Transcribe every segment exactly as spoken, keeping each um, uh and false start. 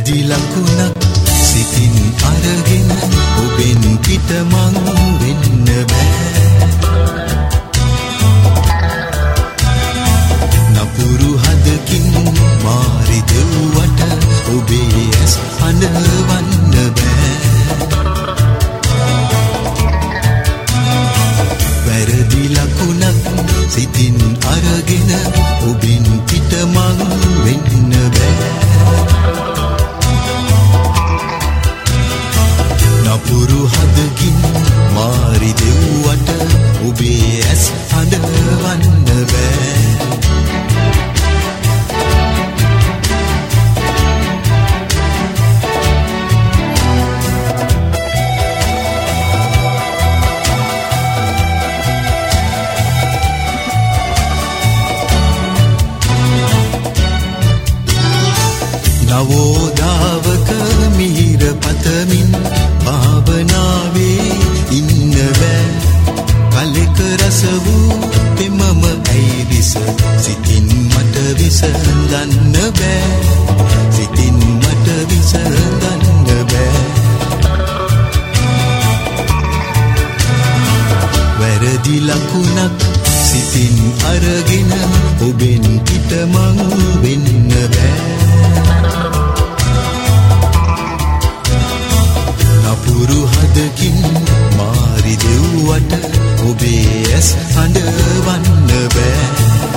වැරදි ලකුණක් සිතින් අරගෙන ඔබෙන් පිටමං වෙන්න බෑ. නපුරු හදකින් මාරි දෙව්වට ඔබේ ඇස් අඳවන්න බෑ. වැරදි ලකුණක් සිතින් අරගෙන ඔබෙන් පිටමං වෙන්න බෑ. නපුරු හදකින් මාරි දෙව්වට ඔබේ ඇස් අඳවන්න බෑ. නවෝදාවක මිහිර පතමින් භාවනාවේ ඉන්න බෑ. කලෙක රස වූ පෙමම ඇයිරිස සිතින් මට විසඳන්න බෑ. සිතින් මට විසඳන්න බෑ. වැරදි ලකුණක් සිතින් අරගෙන ඔබෙන් පිටමං වෙන්න බෑ. නපුරු හදකින් මාරි දෙව්වට ඔබේ ඇස් අඳවන්න බෑ.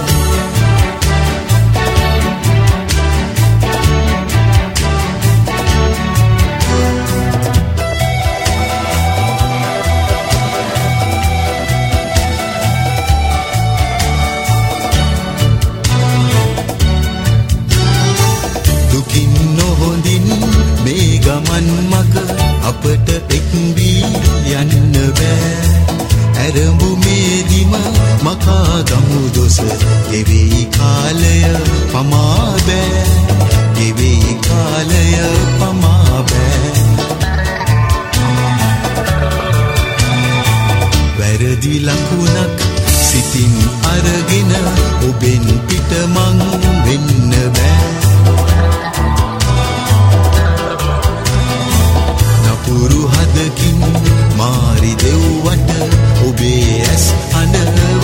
දුකින් නොහොඳින් මේ ගමන් මග අපට එක් වී යන්න බෑ. ඇරඹු මේදිම මකා ගමු දොස ගෙවෙයි කාලය පමා බෑ. ගෙවෙයි කාලය පමා බෑ. වැරදි ලකුණක් සිතින් අරගෙන ඔබෙන් පිටමං වෙන්න බෑ. නපුරු හදකින් මාරි දෙව්වට ඔබේ ඇස් අඳ